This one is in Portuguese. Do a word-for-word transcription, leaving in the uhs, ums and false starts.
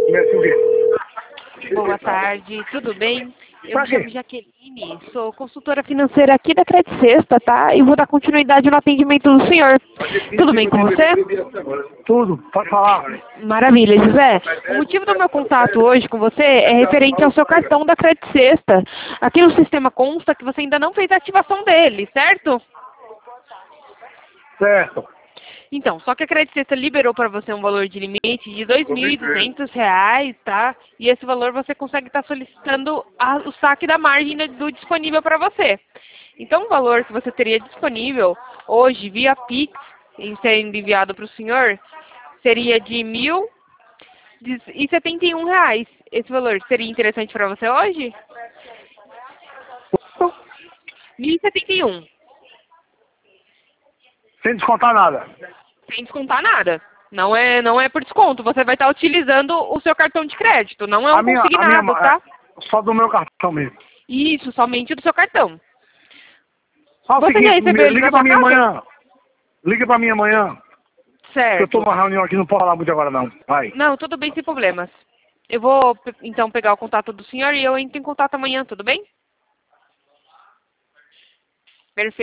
Começa o quê? Boa tarde, tudo bem? Eu Pra me quê? chamo Jaqueline, sou consultora financeira aqui da Credit Sexta, tá? E vou dar continuidade no atendimento do senhor. Tudo bem com você? Tudo, pode falar. Maravilha, José. O motivo do meu contato hoje com você é referente ao seu cartão da Credit Sexta. Aqui no sistema consta que você ainda não fez a ativação dele, certo? Certo. Então, só que a Credit Sexta liberou para você um valor de limite de dois mil e duzentos reais, tá? E esse valor você consegue estar solicitando a- o saque da margem do do disponível para você. Então, o valor que você teria disponível hoje via Pix, em sendo enviado para o senhor, seria de mil e setenta e um reais. Esse valor seria interessante para você hoje? Mil e setenta e um. Sem descontar nada. Sem descontar nada. Não é, não é por desconto. Você vai estar utilizando o seu cartão de crédito. Não é A um minha, a minha, consignado, tá? é, só do meu cartão mesmo. Isso, somente do seu cartão. Só o Você já seguinte, recebeu me- ele liga na pra sua mim casa? amanhã. Liga pra mim amanhã. Que eu tô Certo. numa reunião aqui, não posso falar muito agora não. Vai. Não, tudo bem, sem problemas. Eu vou, pe- então, pegar o contato do senhor e eu entro em contato amanhã, tudo bem? Perfeito.